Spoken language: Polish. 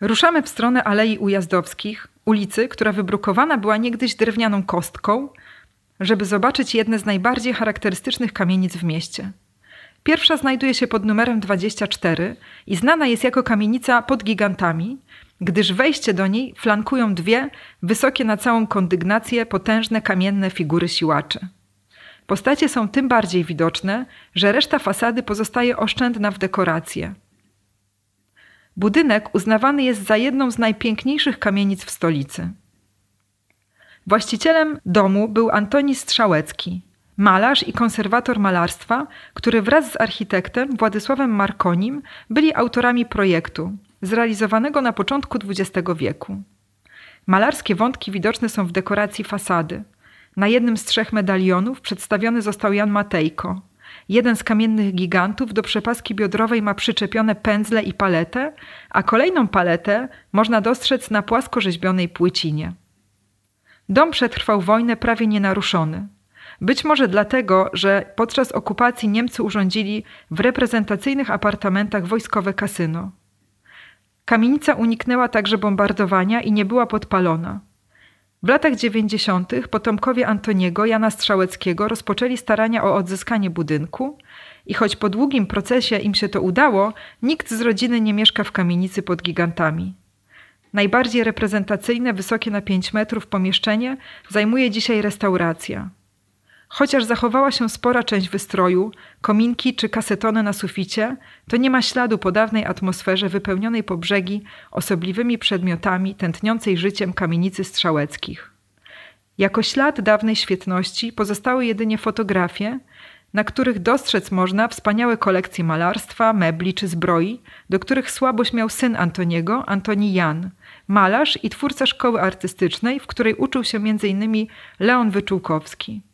Ruszamy w stronę Alei Ujazdowskich, ulicy, która wybrukowana była niegdyś drewnianą kostką, żeby zobaczyć jedne z najbardziej charakterystycznych kamienic w mieście. Pierwsza znajduje się pod numerem 24 i znana jest jako kamienica pod gigantami, gdyż wejście do niej flankują dwie, wysokie na całą kondygnację, potężne kamienne figury siłaczy. Postacie są tym bardziej widoczne, że reszta fasady pozostaje oszczędna w dekoracje. Budynek uznawany jest za jedną z najpiękniejszych kamienic w stolicy. Właścicielem domu był Antoni Strzałecki, malarz i konserwator malarstwa, który wraz z architektem Władysławem Markonim byli autorami projektu, zrealizowanego na początku XX wieku. Malarskie wątki widoczne są w dekoracji fasady. Na jednym z 3 medalionów przedstawiony został Jan Matejko. Jeden z kamiennych gigantów do przepaski biodrowej ma przyczepione pędzle i paletę, a kolejną paletę można dostrzec na płasko rzeźbionej płycinie. Dom przetrwał wojnę prawie nienaruszony. Być może dlatego, że podczas okupacji Niemcy urządzili w reprezentacyjnych apartamentach wojskowe kasyno. Kamienica uniknęła także bombardowania i nie była podpalona. W latach 90. potomkowie Antoniego, Jana Strzałeckiego rozpoczęli starania o odzyskanie budynku i choć po długim procesie im się to udało, nikt z rodziny nie mieszka w kamienicy pod gigantami. Najbardziej reprezentacyjne, wysokie na 5 metrów pomieszczenie zajmuje dzisiaj restauracja. Chociaż zachowała się spora część wystroju, kominki czy kasetony na suficie, to nie ma śladu po dawnej atmosferze wypełnionej po brzegi osobliwymi przedmiotami tętniącej życiem kamienicy Strzałeckich. Jako ślad dawnej świetności pozostały jedynie fotografie, na których dostrzec można wspaniałe kolekcje malarstwa, mebli czy zbroi, do których słabość miał syn Antoniego, Antoni Jan, malarz i twórca szkoły artystycznej, w której uczył się m.in. Leon Wyczółkowski.